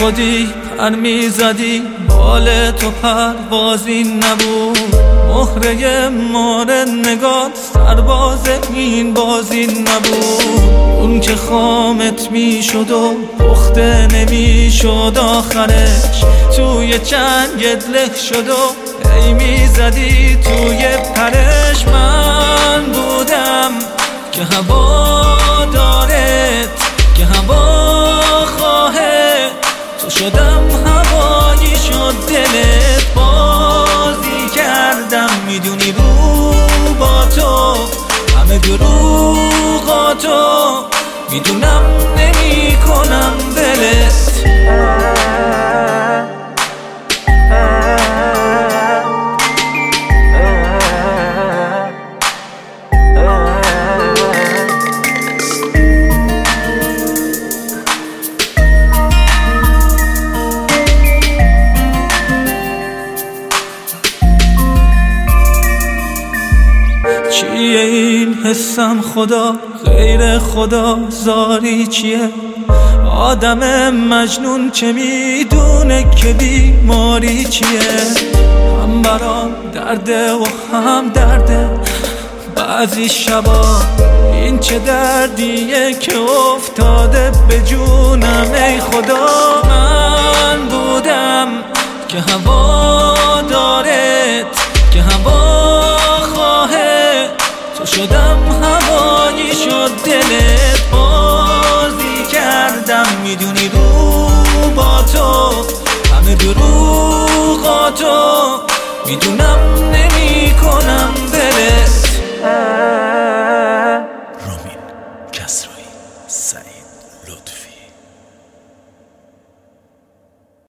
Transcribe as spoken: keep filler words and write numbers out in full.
خودی پر میزدی، بال تو پروازی نبود، مهره مار نگاه سرباز این بازی نبود. اون که خامت میشد و پخته نمیشد، آخرش توی چنگت له شد و ای میزدی توی پرش. من بودم که هوا دارت، که هوا خواهد، تو شدم هوایی شد دلت. بازی کردم میدونی رو با تو همه دروغاتو، میدونم نمی کنم ولت. چیه این حسم خدا، غیر خدا زاری چیه؟ آدم مجنون چه میدونه که بیماری چیه؟ هم برام درده و هم درده بعضی شبا، این چه دردیه که افتاده به جونم ای خدا. من بودم که هوا دارت، که هوا خواهد، تو شدم هوایی شد دلت. بازی کردم میدونی رو با تو همه دروغاتو، میدونم